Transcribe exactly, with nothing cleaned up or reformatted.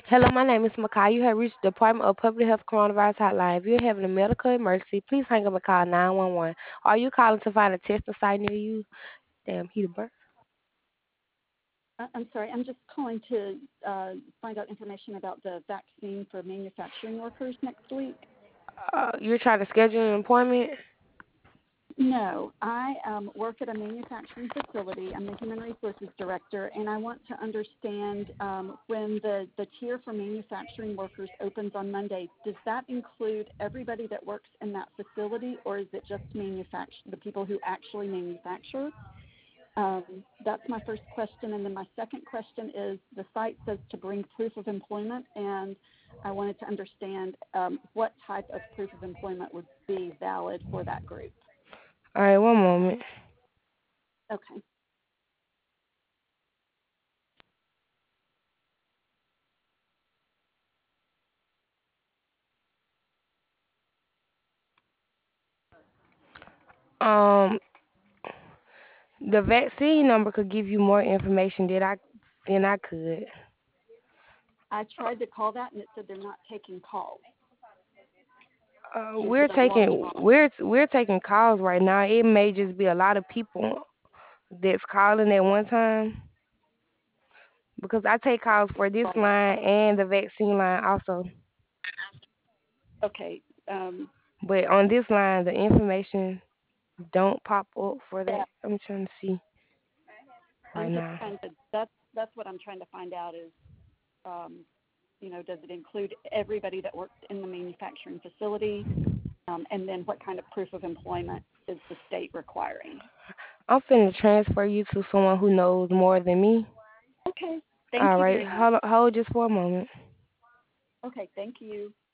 Hello, my name is Makai. You have reached the Department of Public Health Coronavirus Hotline. If you're having a medical emergency, please hang up and call nine one one. Are you calling to find a testing site near you? Damn, he the bird. Uh, I'm sorry, I'm just calling to uh, find out information about the vaccine for manufacturing workers next week. Uh, you're trying to schedule an appointment? No, I um, work at a manufacturing facility. I'm the human resources director, and I want to understand um, when the, the tier for manufacturing workers opens on Monday, does that include everybody that works in that facility, or is it just manufacture the people who actually manufacture? Um, that's my first question. And then my second question is the site says to bring proof of employment, and I wanted to understand um, what type of proof of employment would be valid for that group. All right, one moment. Okay. Um, the vaccine number could give you more information than I than I could. I tried to call that, and it said they're not taking calls. Uh, And we're so I've logged taking off. we're we're taking calls right now. It may just be a lot of people that's calling at one time because I take calls for this Right. line and the vaccine line also. Okay. Um, But on this line, the information don't pop up for yeah, that. I'm trying to see right I'm just now. trying to. That's that's what I'm trying to find out is, um, you know, does it include everybody that works in the manufacturing facility? Um, and then what kind of proof of employment is the state requiring? I'm finna transfer you to someone who knows more than me. Okay, thank All you right, very much. hold hold just for a moment. Okay, thank you.